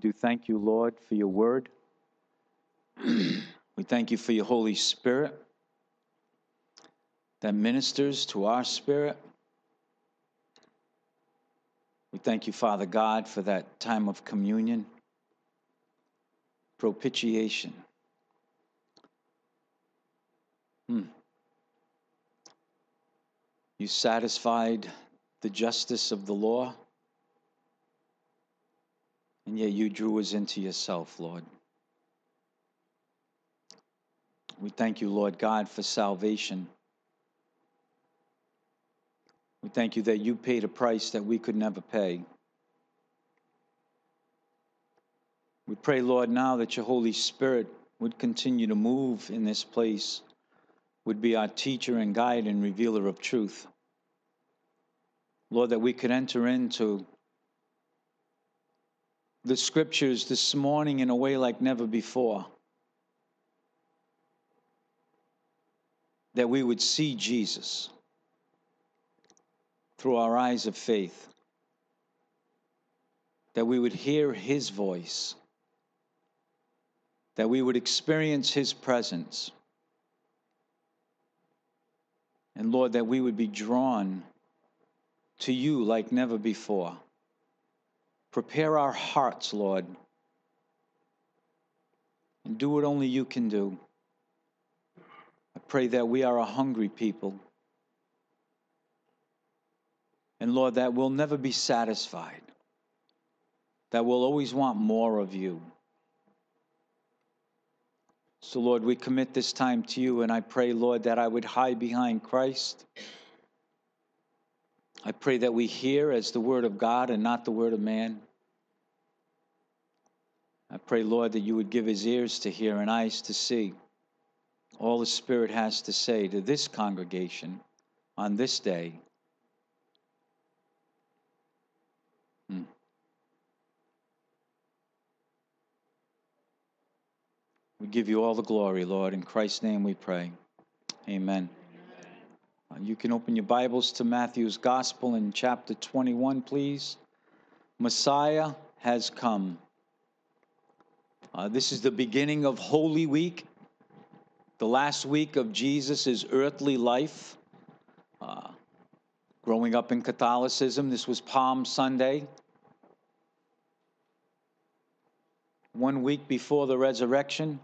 do thank you, Lord, for your word. We thank you for your Holy Spirit that ministers to our spirit. We thank you, Father God, for that time of communion, propitiation. You satisfied the justice of the law, and yet you drew us into yourself, Lord. We thank you, Lord God, for salvation. We thank you that you paid a price that we could never pay. We pray, Lord, now that your Holy Spirit would continue to move in this place, would be our teacher and guide and revealer of truth. Lord, that we could enter into the scriptures this morning in a way like never before. That we would see Jesus through our eyes of faith. That we would hear his voice. That we would experience his presence. And Lord, that we would be drawn to you like never before. Prepare our hearts, Lord, and do what only you can do. I pray that we are a hungry people. And Lord, that we'll never be satisfied. That we'll always want more of you. So, Lord, we commit this time to you, and I pray, Lord, that I would hide behind Christ. I pray that we hear as the word of God and not the word of man. I pray, Lord, that you would give his ears to hear and eyes to see all the Spirit has to say to this congregation on this day. We give you all the glory, Lord. In Christ's name we pray. Amen. You can open your Bibles to Matthew's Gospel in chapter 21, please. Messiah has come. This is the beginning of Holy Week, the last week of Jesus' earthly life. Growing up in Catholicism, this was Palm Sunday. 1 week before the resurrection.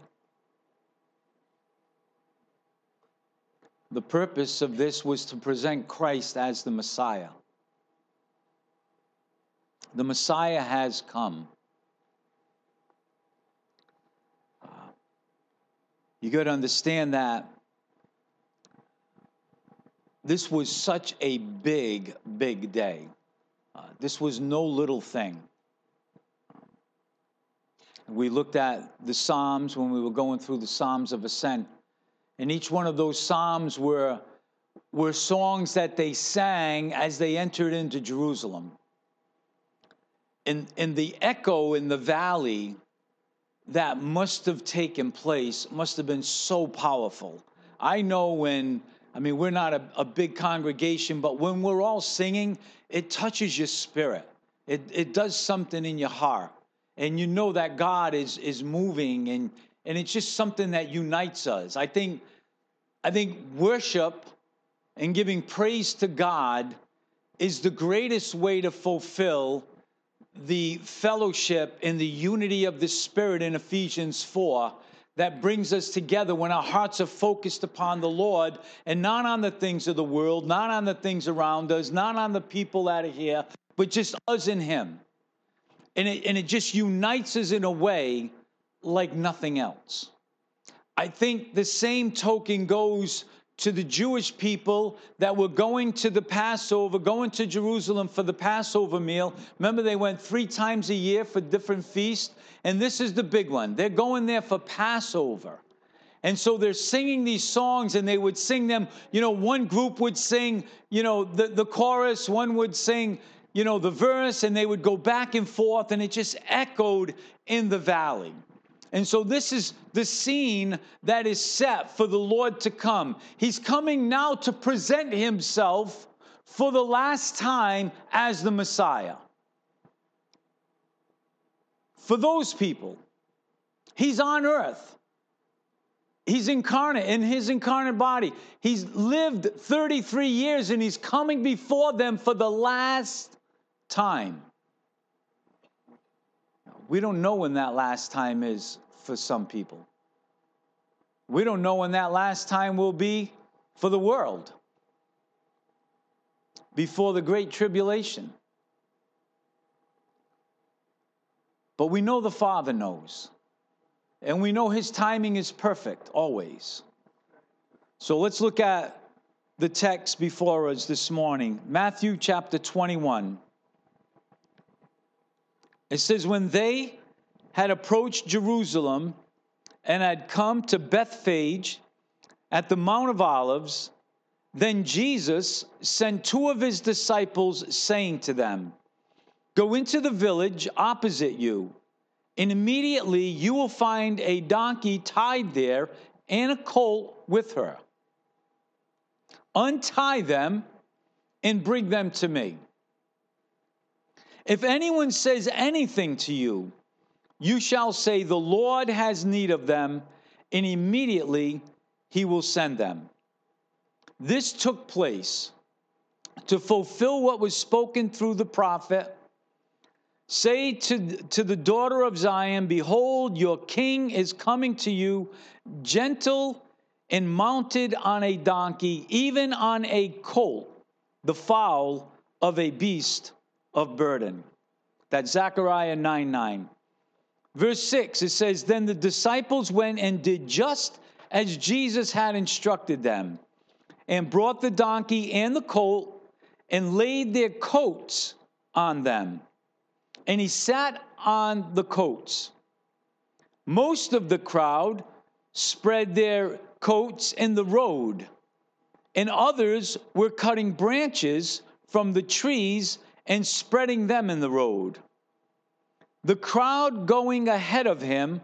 The purpose of this was to present Christ as the Messiah. The Messiah has come. You got to understand that this was such a big, big day. This was no little thing. We looked at the Psalms when we were going through the Psalms of Ascent. And each one of those Psalms were songs that they sang as they entered into Jerusalem. And the echo in the valley that must have taken place must have been so powerful. I know we're not a big congregation, but when we're all singing, it touches your spirit. It does something in your heart. And you know that God is moving, and it's just something that unites us. I think worship and giving praise to God is the greatest way to fulfill the fellowship and the unity of the Spirit in Ephesians 4 that brings us together when our hearts are focused upon the Lord and not on the things of the world, not on the things around us, not on the people that are here, but just us and Him. And it just unites us in a way like nothing else. I think the same token goes to the Jewish people that were going to the Passover, going to Jerusalem for the Passover meal. Remember, they went 3 times a year for different feasts, and this is the big one. They're going there for Passover. And so they're singing these songs, and they would sing them. One group would sing, the chorus, one would sing, the verse, and they would go back and forth, and it just echoed in the valley. And so this is the scene that is set for the Lord to come. He's coming now to present himself for the last time as the Messiah. for those people. He's on earth. He's incarnate in his incarnate body. He's lived 33 years and he's coming before them for the last time. We don't know when that last time is for some people. We don't know when that last time will be for the world. Before the Great Tribulation. But we know the Father knows. And we know his timing is perfect, always. So let's look at the text before us this morning. Matthew chapter 21. It says, when they had approached Jerusalem and had come to Bethphage at the Mount of Olives, then Jesus sent two of his disciples, saying to them, go into the village opposite you, and immediately you will find a donkey tied there and a colt with her. Untie them and bring them to me. If anyone says anything to you, you shall say, the Lord has need of them, and immediately he will send them. This took place to fulfill what was spoken through the prophet. Say to the daughter of Zion, behold, your king is coming to you, gentle and mounted on a donkey, even on a colt, the foal of a beast of burden. That's Zechariah 9:9. Verse 6, it says, then the disciples went and did just as Jesus had instructed them, and brought the donkey and the colt, and laid their coats on them. And he sat on the coats. Most of the crowd spread their coats in the road, and others were cutting branches from the trees and spreading them in the road. The crowds going ahead of him,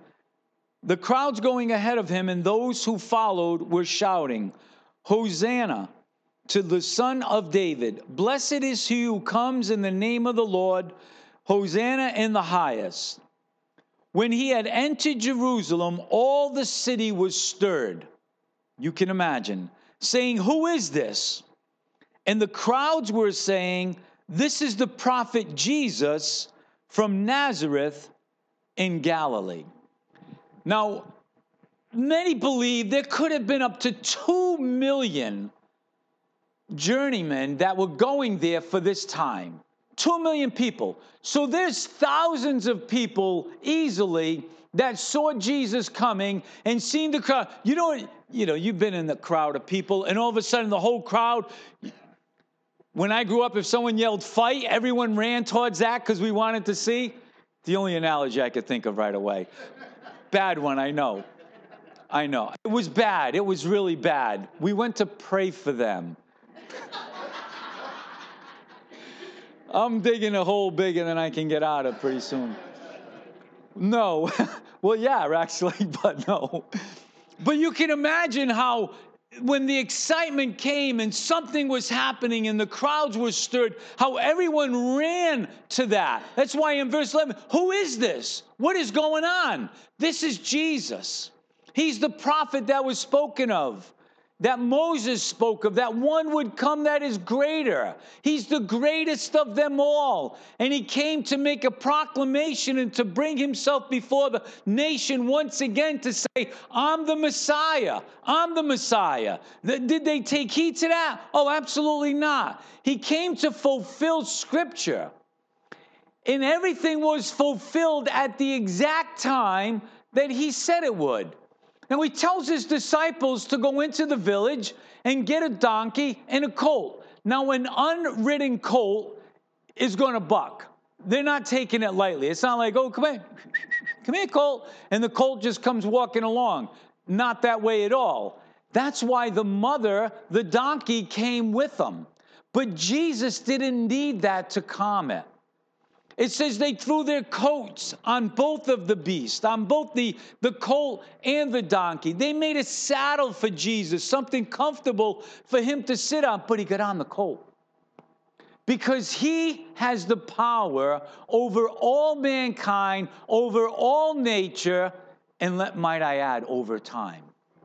and those who followed were shouting, Hosanna to the Son of David. Blessed is he who comes in the name of the Lord. Hosanna in the highest. When he had entered Jerusalem, all the city was stirred. You can imagine, saying, who is this? And the crowds were saying, this is the prophet Jesus from Nazareth in Galilee. Now, many believe there could have been up to 2 million journeymen that were going there for this time. 2 million people. So there's thousands of people easily that saw Jesus coming and seen the crowd. You know, you've been in the crowd of people, and all of a sudden the whole crowd. When I grew up, if someone yelled fight, everyone ran towards that because we wanted to see. The only analogy I could think of right away. Bad one, I know. It was bad. It was really bad. We went to pray for them. I'm digging a hole bigger than I can get out of pretty soon. No. Well, yeah, actually, but no. But you can imagine how when the excitement came and something was happening and the crowds were stirred, how everyone ran to that. That's why in verse 11, who is this? What is going on? This is Jesus. He's the prophet that was spoken of, that Moses spoke of, that one would come that is greater. He's the greatest of them all. And he came to make a proclamation and to bring himself before the nation once again to say, I'm the Messiah. I'm the Messiah. Did they take heed to that? Oh, absolutely not. He came to fulfill Scripture. And everything was fulfilled at the exact time that he said it would. Now, he tells his disciples to go into the village and get a donkey and a colt. Now, an unridden colt is going to buck. They're not taking it lightly. It's not like, oh, come here, colt. And the colt just comes walking along. Not that way at all. That's why the mother, the donkey, came with them. But Jesus didn't need that to calm it. It says they threw their coats on both of the beasts, on both the colt and the donkey. They made a saddle for Jesus, something comfortable for him to sit on, but he got on the colt. because he has the power over all mankind, over all nature, and might I add, over time.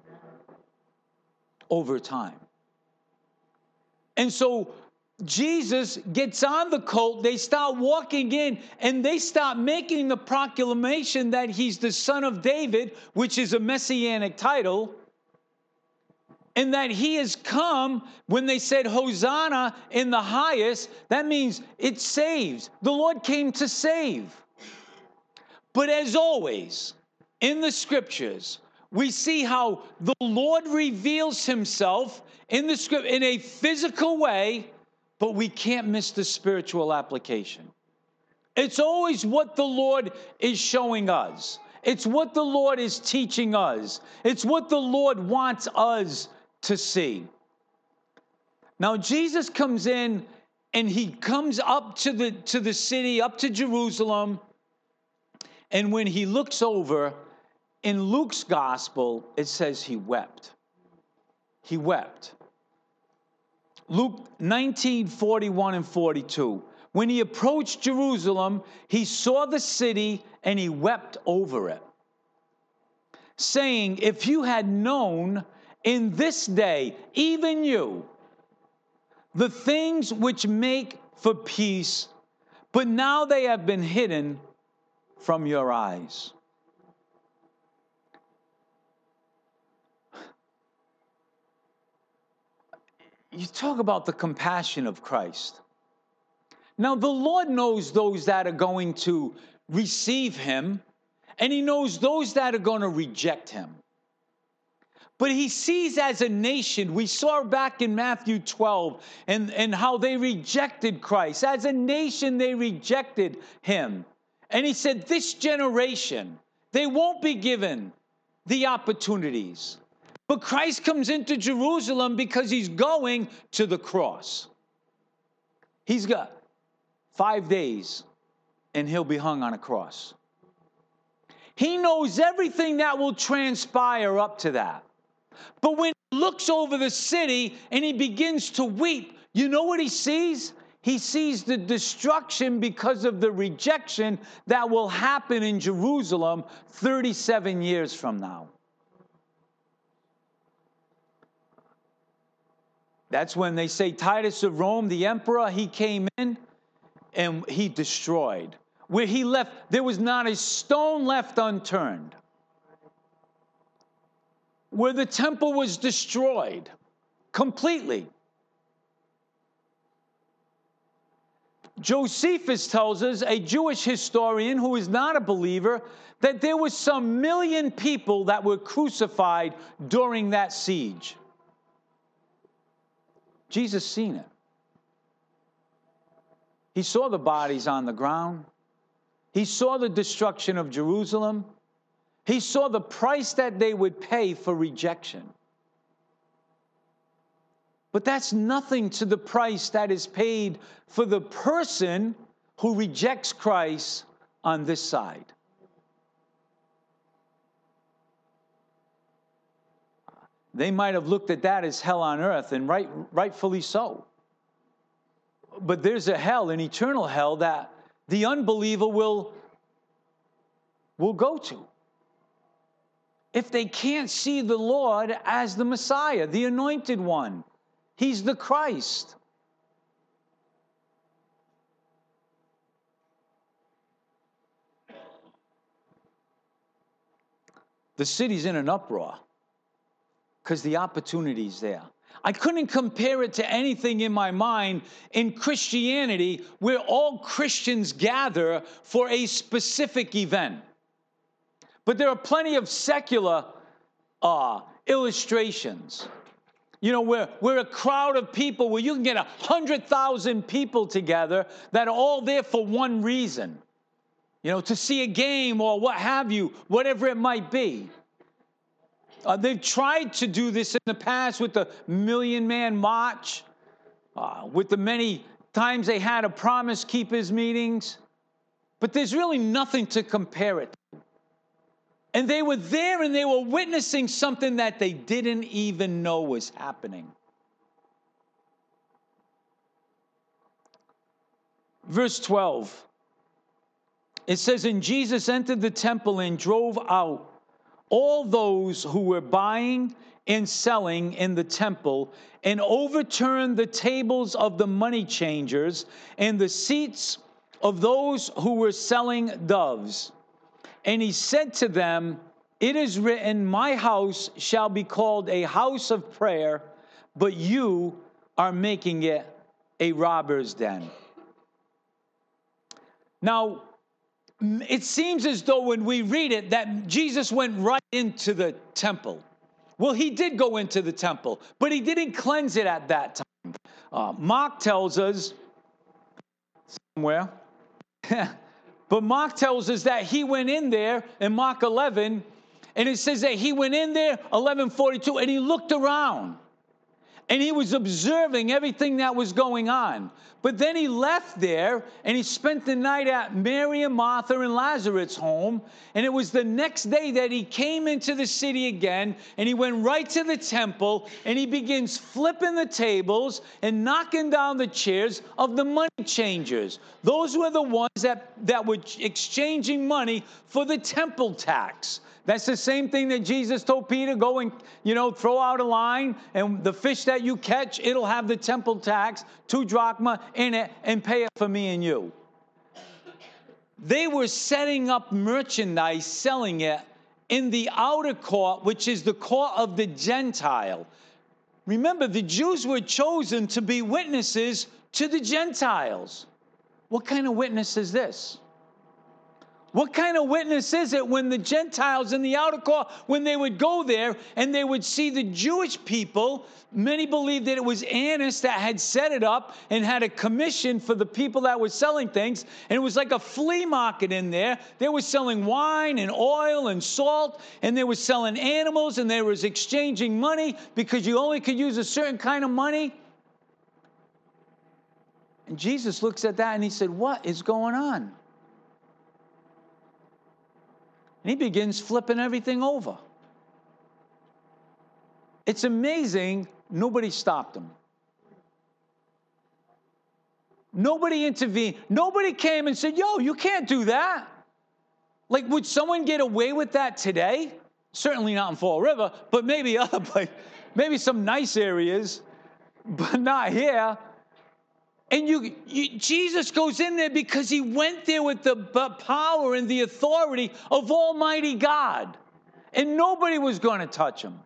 Over time. And so Jesus gets on the colt, they start walking in, and they start making the proclamation that he's the son of David, which is a messianic title, and that he has come. When they said Hosanna in the highest, that means it saves. The Lord came to save. But as always, in the scriptures, we see how the Lord reveals himself in the script in a physical way, but we can't miss the spiritual application. It's always what the Lord is showing us. It's what the Lord is teaching us. It's what the Lord wants us to see. Now, Jesus comes in and he comes up to the city, up to Jerusalem. And when he looks over, in Luke's gospel, it says he wept. He wept. Luke 19:41 and 42. When he approached Jerusalem, he saw the city and he wept over it, saying, if you had known in this day, even you, the things which make for peace, but now they have been hidden from your eyes. You talk about the compassion of Christ. Now, the Lord knows those that are going to receive him, and he knows those that are going to reject him. But he sees as a nation, we saw back in Matthew 12, and how they rejected Christ. As a nation, they rejected him. And he said, this generation, they won't be given the opportunities. But Christ comes into Jerusalem because he's going to the cross. He's got 5 days and he'll be hung on a cross. He knows everything that will transpire up to that. But when he looks over the city and he begins to weep, you know what he sees? He sees the destruction because of the rejection that will happen in Jerusalem 37 years from now. That's when they say Titus of Rome, the emperor, he came in and he destroyed. Where he left, there was not a stone left unturned. Where the temple was destroyed completely. Josephus tells us, a Jewish historian who is not a believer, that there was some 1 million people that were crucified during that siege. Jesus seen it. He saw the bodies on the ground. He saw the destruction of Jerusalem. He saw the price that they would pay for rejection. But that's nothing to the price that is paid for the person who rejects Christ on this side. They might have looked at that as hell on earth, and rightfully so. But there's a hell, an eternal hell, that the unbeliever will go to. If they can't see the Lord as the Messiah, the anointed one, he's the Christ. The city's in an uproar because the opportunity's there. I couldn't compare it to anything in my mind in Christianity where all Christians gather for a specific event. But there are plenty of secular illustrations. You know, where a crowd of people, where you can get 100,000 people together that are all there for one reason. You know, to see a game or what have you, whatever it might be. They've tried to do this in the past with the Million-Man March, with the many times they had a Promise Keepers meetings. But there's really nothing to compare it to. And they were there and they were witnessing something that they didn't even know was happening. Verse 12. It says, and Jesus entered the temple and drove out all those who were buying and selling in the temple, and overturned the tables of the money changers and the seats of those who were selling doves. And he said to them, it is written, my house shall be called a house of prayer, but you are making it a robber's den. Now, it seems as though when we read it that Jesus went right into the temple. Well, he did go into the temple, but he didn't cleanse it at that time. Mark tells us somewhere, but Mark tells us that he went in there in Mark 11, and it says that he went in there, 11:42, and he looked around. And he was observing everything that was going on. But then he left there and he spent the night at Mary and Martha and Lazarus' home. And it was the next day that he came into the city again, and he went right to the temple, and he begins flipping the tables and knocking down the chairs of the money changers. Those were the ones that were exchanging money for the temple tax. That's the same thing that Jesus told Peter, go and, throw out a line, and the fish that you catch, it'll have the temple tax, 2 drachma in it, and pay it for me and you. They were setting up merchandise, selling it in the outer court, which is the court of the Gentile. Remember, the Jews were chosen to be witnesses to the Gentiles. What kind of witness is this? What kind of witness is it when the Gentiles in the outer court, when they would go there and they would see the Jewish people? Many believed that it was Annas that had set it up and had a commission for the people that were selling things. And it was like a flea market in there. They were selling wine and oil and salt, and they were selling animals, and they was exchanging money because you only could use a certain kind of money. And Jesus looks at that and he said, what is going on? And he begins flipping everything over. It's amazing, nobody stopped him. Nobody intervened. Nobody came and said, yo, you can't do that. Like, would someone get away with that today? Certainly not in Fall River, but maybe other places, maybe some nice areas, but not here. And Jesus goes in there because he went there with the power and the authority of Almighty God. And nobody was going to touch him.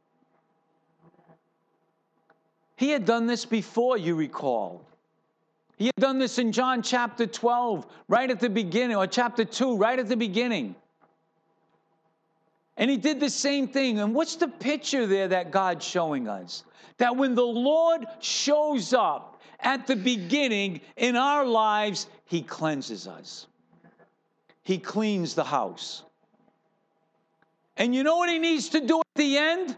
He had done this before, you recall. He had done this in John chapter 12, right at the beginning, or chapter 2, right at the beginning. And he did the same thing. And what's the picture there that God's showing us? That when the Lord shows up, at the beginning in our lives, he cleanses us. He cleans the house. And you know what he needs to do at the end?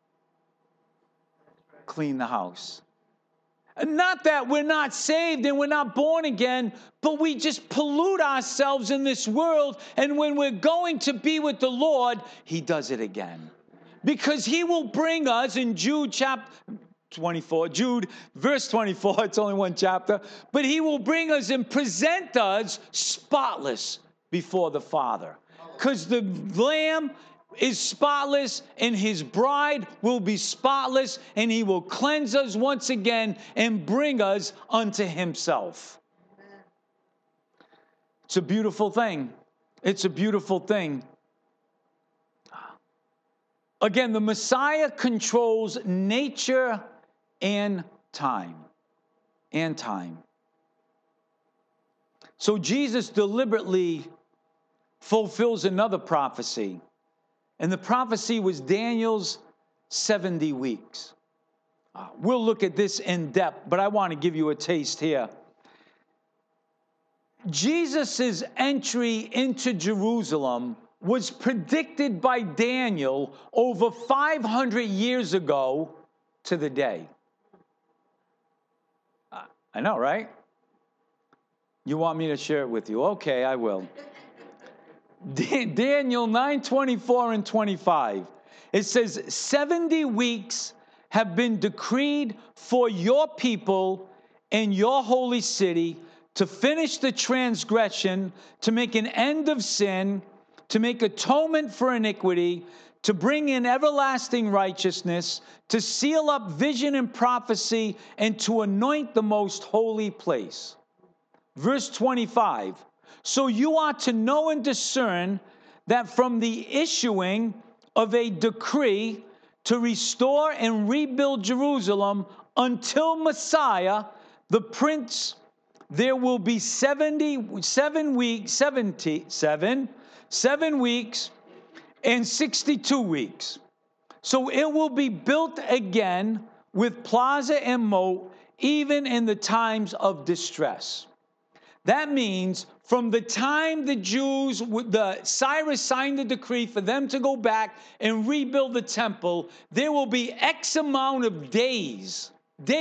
Clean the house. And not that we're not saved and we're not born again, but we just pollute ourselves in this world. And when we're going to be with the Lord, he does it again. Because he will bring us in Jude verse 24, it's only one chapter, but he will bring us and present us spotless before the Father. Because the Lamb is spotless and his bride will be spotless, and he will cleanse us once again and bring us unto himself. It's a beautiful thing. It's a beautiful thing. Again, the Messiah controls nature and time. And time. So Jesus deliberately fulfills another prophecy. And the prophecy was Daniel's 70 weeks. We'll look at this in depth, but I want to give you a taste here. Jesus' entry into Jerusalem was predicted by Daniel over 500 years ago to the day. I know, right? You want me to share it with you? Okay, I will. Daniel 9:24 and 25. It says, 70 weeks have been decreed for your people and your holy city to finish the transgression, to make an end of sin, to make atonement for iniquity, to bring in everlasting righteousness, to seal up vision and prophecy, and to anoint the most holy place. Verse 25, so you are to know and discern that from the issuing of a decree to restore and rebuild Jerusalem until Messiah, the Prince, there will be 7 weeks and 62 weeks. So it will be built again with plaza and moat, even in the times of distress. That means from the time the Jews, Cyrus signed the decree for them to go back and rebuild the temple, there will be X amount of days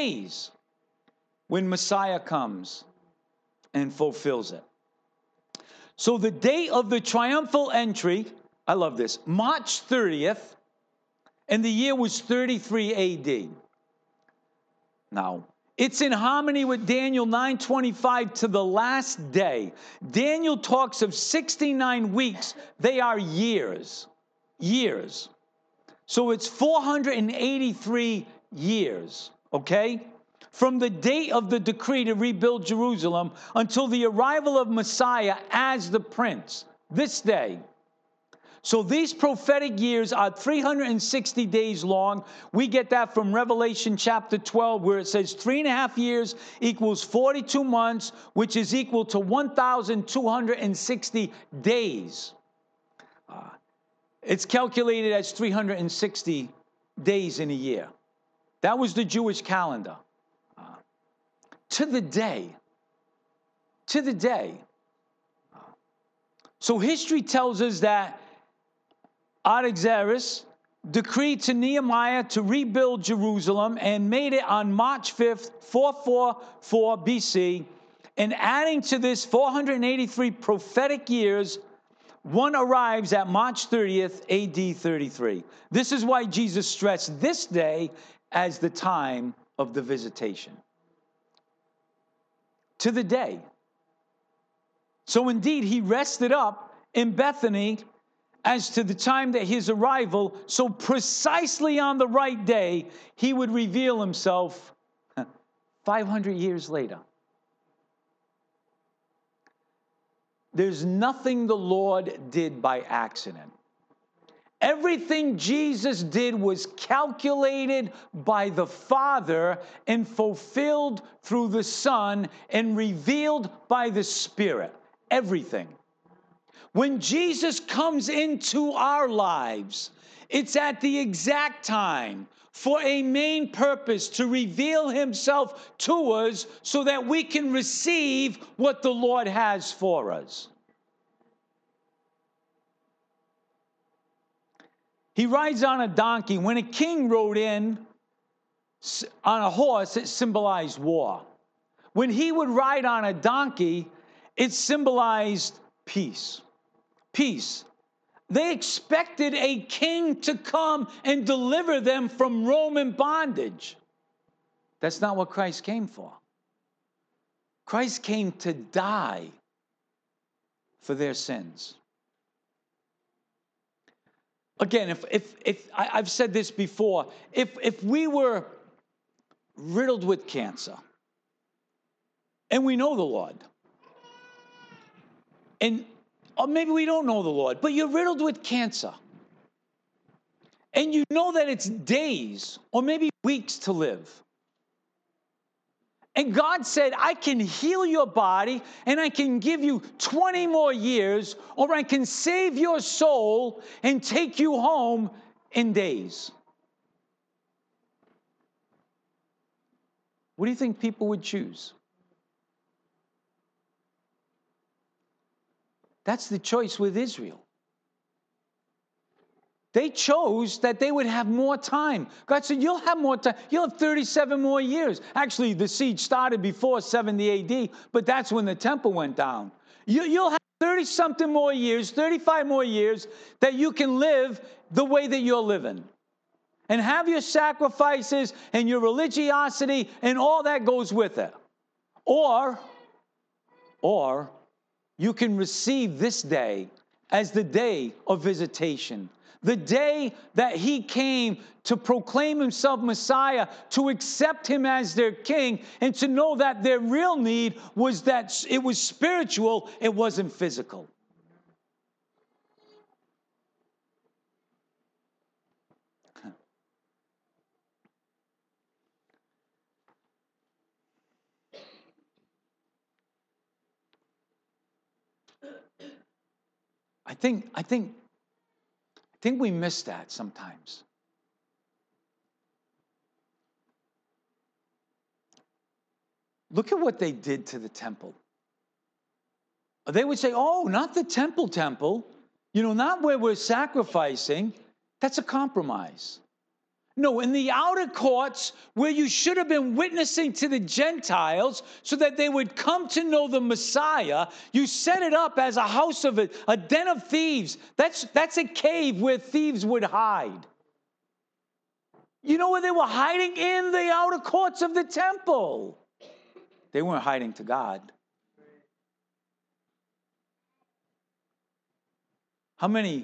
when Messiah comes and fulfills it. So the date of the triumphal entry, I love this, March 30th, and the year was 33 AD. Now, it's in harmony with Daniel 9:25 to the last day. Daniel talks of 69 weeks. They are years. Years. So it's 483 years, okay? From the date of the decree to rebuild Jerusalem until the arrival of Messiah as the Prince, this day. So these prophetic years are 360 days long. We get that from Revelation chapter 12, where it says 3.5 years equals 42 months, which is equal to 1,260 days. It's calculated as 360 days in a year. That was the Jewish calendar. To the day. So history tells us that Artaxerxes decreed to Nehemiah to rebuild Jerusalem and made it on March 5th, 444 BC. And adding to this 483 prophetic years, one arrives at March 30th, AD 33. This is why Jesus stressed this day as the time of the visitation. To the day. So indeed, he rested up in Bethany as to the time that his arrival, so precisely on the right day, he would reveal himself 500 years later. There's nothing the Lord did by accident. Everything Jesus did was calculated by the Father and fulfilled through the Son and revealed by the Spirit. Everything. When Jesus comes into our lives, it's at the exact time for a main purpose to reveal himself to us so that we can receive what the Lord has for us. He rides on a donkey. When a king rode in on a horse, it symbolized war. When he would ride on a donkey, it symbolized peace. Peace. They expected a king to come and deliver them from Roman bondage. That's not what Christ came for. Christ came to die for their sins. Again, if I've said this before, if we were riddled with cancer, and we know the Lord, or maybe we don't know the Lord, but you're riddled with cancer, and you know that it's days or maybe weeks to live. And God said, I can heal your body and I can give you 20 more years, or I can save your soul and take you home in days. What do you think people would choose? That's the choice with Israel. They chose that they would have more time. God said, you'll have more time. You'll have 37 more years. Actually, the siege started before 70 AD, but that's when the temple went down. You'll have 30-something more years, 35 more years, that you can live the way that you're living. And have your sacrifices and your religiosity and all that goes with it. Or Or you can receive this day as the day of visitation, the day that he came to proclaim himself Messiah, to accept him as their king, and to know that their real need was that it was spiritual, it wasn't physical. I think we miss that sometimes. Look at what they did to the temple. They would say, oh, not the temple, not where we're sacrificing. That's a compromise. No, in the outer courts where you should have been witnessing to the Gentiles so that they would come to know the Messiah, you set it up as a house of a den of thieves. That's a cave where thieves would hide. You know where they were hiding? In the outer courts of the temple. They weren't hiding to God. How many?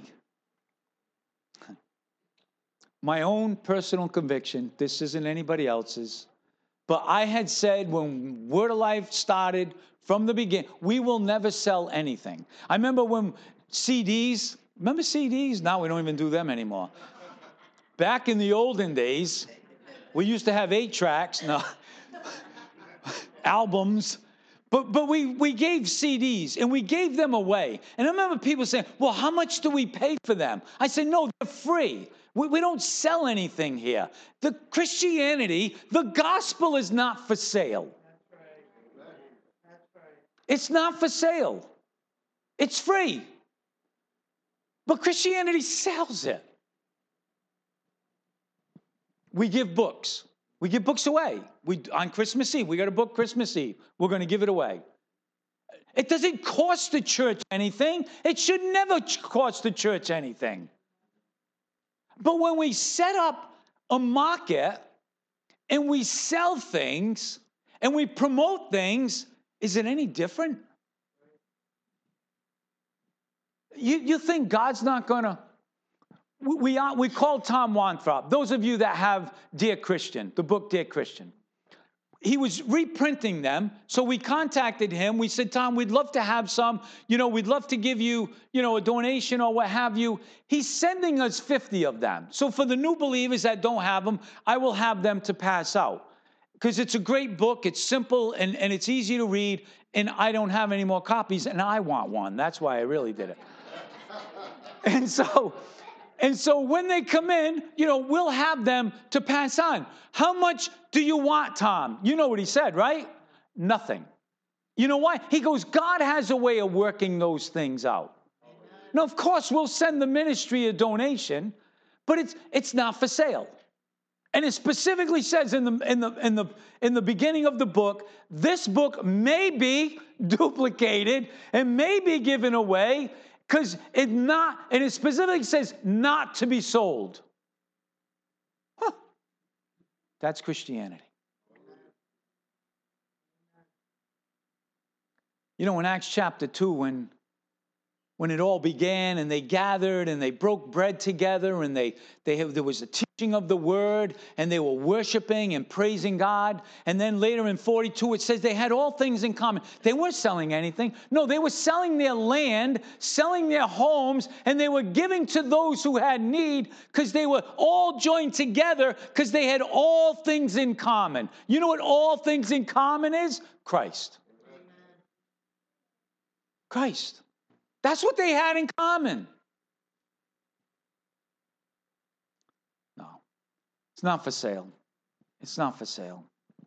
My own personal conviction, this isn't anybody else's, but I had said when Word of Life started from the beginning, we will never sell anything. I remember when CDs, remember CDs? Now we don't even do them anymore. Back in the olden days, we used to have 8 tracks, albums. But we gave CDs, and we gave them away. And I remember people saying, well, how much do we pay for them? I said, no, they're free. We don't sell anything here. The Christianity, the gospel is not for sale. That's right. It's not for sale. It's free. But Christianity sells it. We give books. We give books away. On Christmas Eve, we got a book Christmas Eve. We're going to give it away. It doesn't cost the church anything. It should never cost the church anything. But when we set up a market and we sell things and we promote things, is it any different? You think God's not going to... We called Tom Wanthrop. Those of you that have Dear Christian, the book Dear Christian. He was reprinting them, so we contacted him. We said, Tom, we'd love to have some. We'd love to give you, a donation or what have you. He's sending us 50 of them. So for the new believers that don't have them, I will have them to pass out. Because it's a great book. It's simple, and it's easy to read. And I don't have any more copies, and I want one. That's why I really did it. And so when they come in, we'll have them to pass on. How much do you want, Tom? You know what he said, right? Nothing. You know why? He goes, God has a way of working those things out. Now, of course, we'll send the ministry a donation, but it's not for sale. And it specifically says in the beginning of the book, this book may be duplicated and may be given away. Because it specifically says not to be sold. Huh. That's Christianity. In Acts chapter 2, when it all began and they gathered and they broke bread together and there was a teaching of the word and they were worshiping and praising God. And then later in 42, it says they had all things in common. They weren't selling anything. No, they were selling their land, selling their homes, and they were giving to those who had need because they were all joined together because they had all things in common. You know what all things in common is? Christ. Amen. Christ. That's what they had in common. No, it's not for sale. It's not for sale.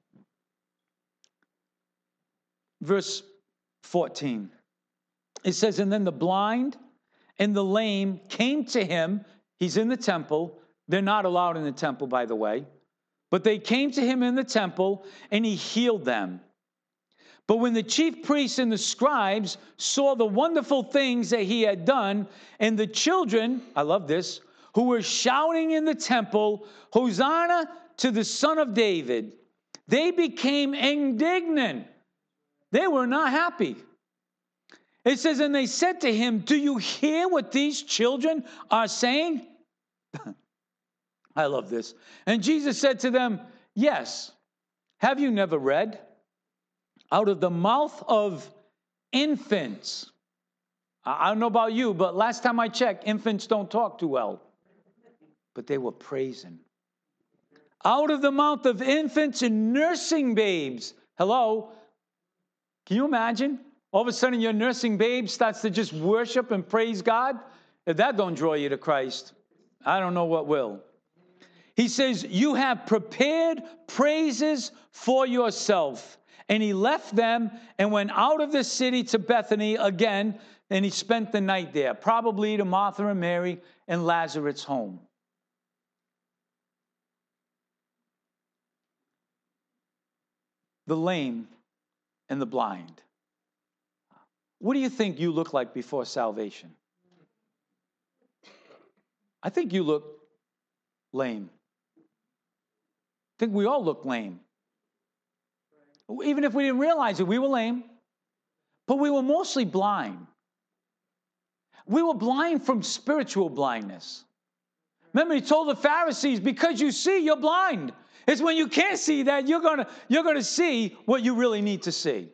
Verse 14, it says, and then the blind and the lame came to him. He's in the temple. They're not allowed in the temple, by the way. But they came to him in the temple, and he healed them. But when the chief priests and the scribes saw the wonderful things that he had done, and the children, I love this, who were shouting in the temple, Hosanna to the Son of David, they became indignant. They were not happy. It says, and they said to him, do you hear what these children are saying? I love this. And Jesus said to them, yes. Have you never read? Out of the mouth of infants. I don't know about you, but last time I checked, infants don't talk too well. But they were praising. Out of the mouth of infants and nursing babes. Hello? Can you imagine? All of a sudden your nursing babe starts to just worship and praise God. If that don't draw you to Christ, I don't know what will. He says, you have prepared praises for yourself. And he left them and went out of the city to Bethany again, and he spent the night there, probably to Martha and Mary and Lazarus' home. The lame and the blind. What do you think you look like before salvation? I think you look lame. I think we all look lame. Even if we didn't realize it, we were lame. But we were mostly blind. We were blind from spiritual blindness. Remember, he told the Pharisees, because you see, you're blind. It's when you can't see that you're gonna see what you really need to see.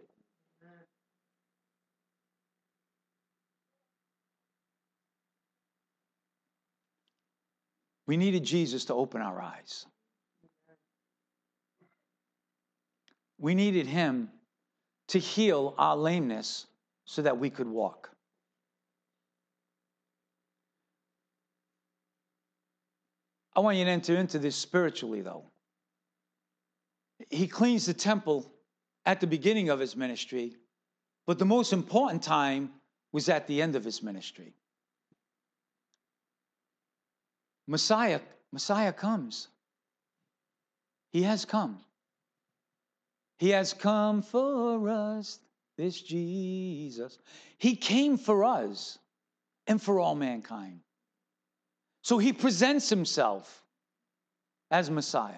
We needed Jesus to open our eyes. We needed him to heal our lameness so that we could walk. I want you to enter into this spiritually, though. He cleans the temple at the beginning of his ministry, but the most important time was at the end of his ministry. Messiah comes. He has come. He has come for us, this Jesus. He came for us and for all mankind. So he presents himself as Messiah.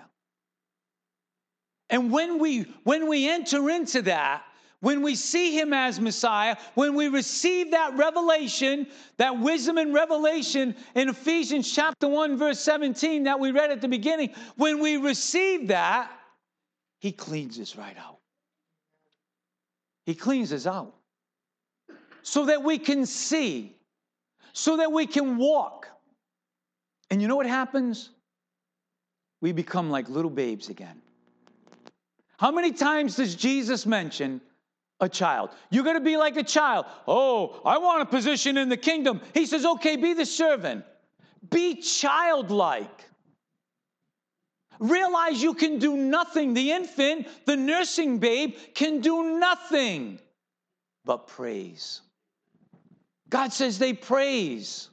And when we enter into that, when we see him as Messiah, when we receive that revelation, that wisdom and revelation in Ephesians chapter 1, verse 17 that we read at the beginning, when we receive that, he cleans us right out. He cleans us out so that we can see, so that we can walk. And you know what happens? We become like little babes again. How many times does Jesus mention a child? You're going to be like a child. Oh, I want a position in the kingdom. He says, okay, be the servant. Be childlike. Realize you can do nothing. The infant, the nursing babe can do nothing but praise. God says they praise.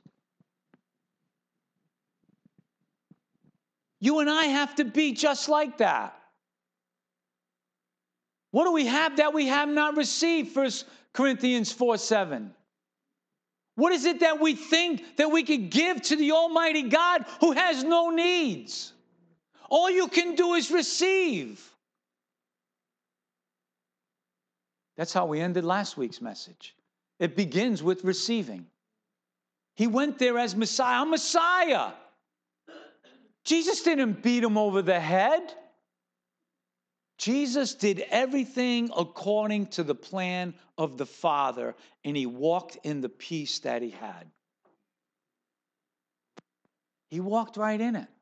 You and I have to be just like that. What do we have that we have not received? 1 Corinthians 4:7. What is it that we think that we could give to the Almighty God who has no needs? All you can do is receive. That's how we ended last week's message. It begins with receiving. He went there as Messiah. I'm Messiah. Jesus didn't beat him over the head. Jesus did everything according to the plan of the Father, and he walked in the peace that he had. He walked right in it.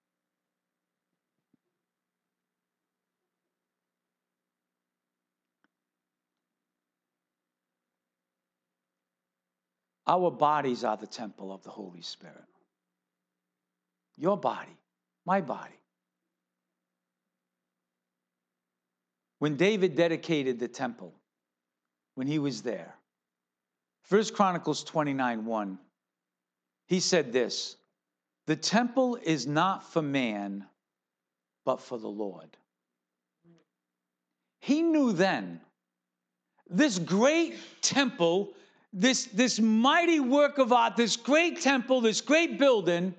Our bodies are the temple of the Holy Spirit. Your body, my body. When David dedicated the temple, when he was there, 1 Chronicles 29:1, he said this, the temple is not for man, but for the Lord. He knew then, this great temple, this mighty work of art, this great temple, this great building,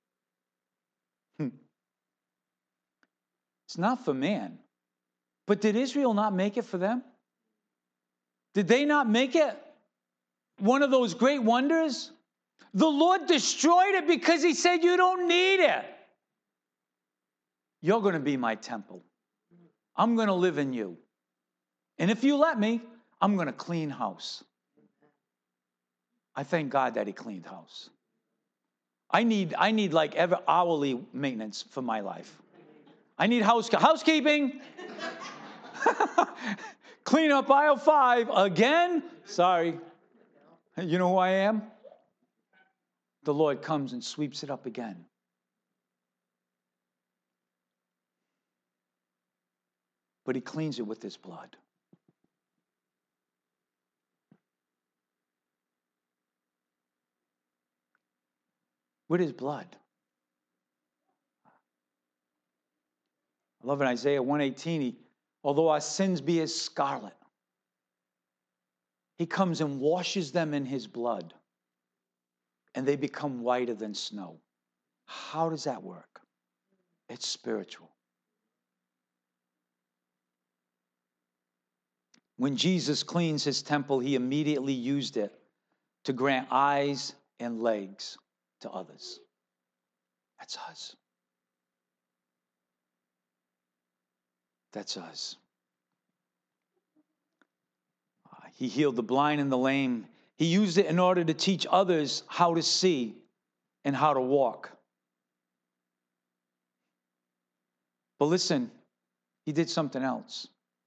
it's not for man. But did Israel not make it for them? Did they not make it? one of those great wonders? The Lord destroyed it because he said, you don't need it. You're going to be my temple. I'm going to live in you. And if you let me, I'm going to clean house. I thank God that he cleaned house. I need like hourly maintenance for my life. I need housekeeping. Clean up aisle 5 again. Sorry. You know who I am? The Lord comes and sweeps it up again. But he cleans it with his blood. With his blood. I love in Isaiah 1:18, although our sins be as scarlet, he comes and washes them in his blood, and they become whiter than snow. How does that work? It's spiritual. When Jesus cleans his temple, he immediately used it to grant eyes and legs to others. That's us. That's us. He healed the blind and the lame. He used it in order to teach others how to see and how to walk. But listen, he did something else.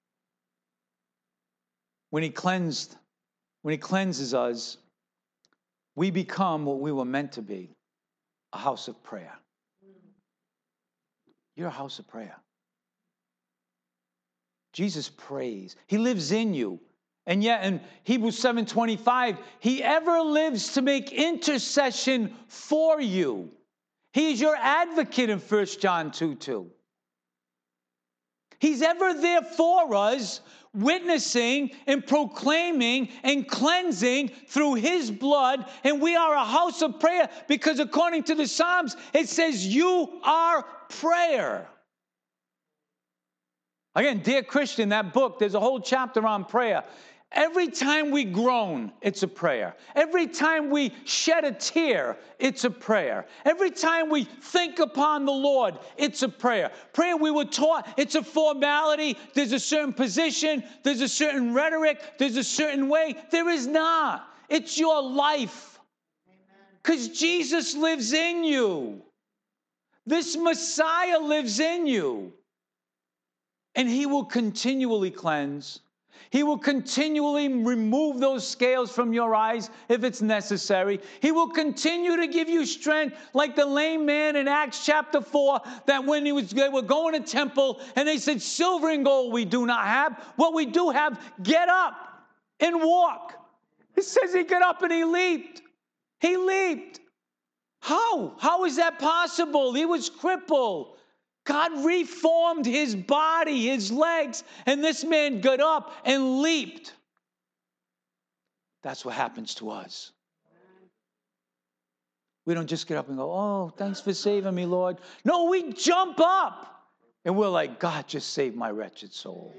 When he cleanses us, we become what we were meant to be, a house of prayer. You're a house of prayer. Jesus prays. He lives in you. And yet in Hebrews 7:25, he ever lives to make intercession for you. He's your advocate in 1 John 2:2. He's ever there for us, witnessing and proclaiming and cleansing through his blood. And we are a house of prayer because according to the Psalms, it says you are prayer. Again, Dear Christian, that book, there's a whole chapter on prayer. Every time we groan, it's a prayer. Every time we shed a tear, it's a prayer. Every time we think upon the Lord, it's a prayer. Prayer, we were taught, it's a formality. There's a certain position. There's a certain rhetoric. There's a certain way. There is not. It's your life. Because Jesus lives in you. This Messiah lives in you. And he will continually cleanse. He will continually remove those scales from your eyes if it's necessary. He will continue to give you strength like the lame man in Acts chapter 4 that when they were going to temple and they said, silver and gold we do not have. What we do have, get up and walk. It says he got up and he leaped. He leaped. How? How is that possible? He was crippled. God reformed his body, his legs, and this man got up and leaped. That's what happens to us. We don't just get up and go, oh, thanks for saving me, Lord. No, we jump up, and we're like, God, just save my wretched soul.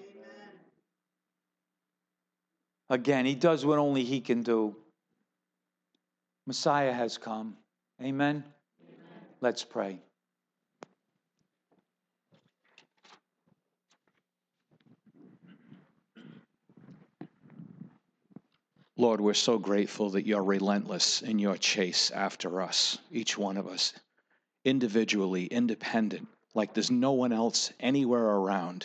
Again, he does what only he can do. Messiah has come. Amen? Let's pray. Lord, we're so grateful that you're relentless in your chase after us, each one of us, individually, independent, like there's no one else anywhere around.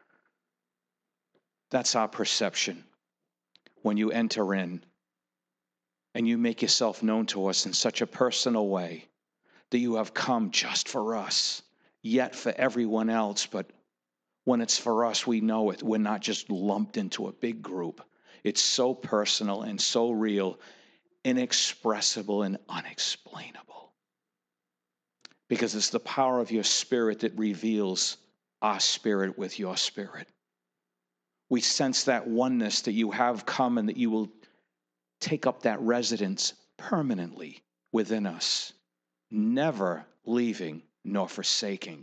That's our perception when you enter in and you make yourself known to us in such a personal way that you have come just for us, yet for everyone else. But when it's for us, we know it. We're not just lumped into a big group. It's so personal and so real, inexpressible and unexplainable. Because it's the power of your Spirit that reveals our spirit with your Spirit. We sense that oneness that you have come and that you will take up that residence permanently within us, never leaving nor forsaking,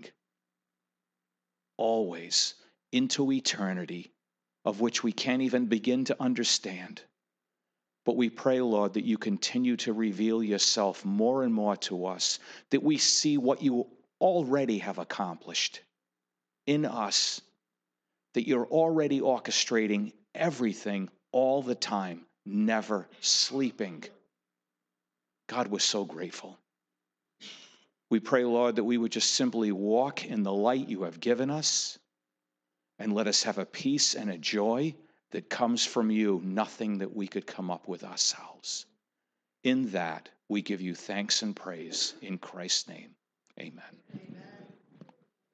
always into eternity, of which we can't even begin to understand. But we pray, Lord, that you continue to reveal yourself more and more to us, that we see what you already have accomplished in us, that you're already orchestrating everything all the time, never sleeping. God, we're so grateful. We pray, Lord, that we would just simply walk in the light you have given us, and let us have a peace and a joy that comes from you, nothing that we could come up with ourselves. In that, we give you thanks and praise in Christ's name. Amen.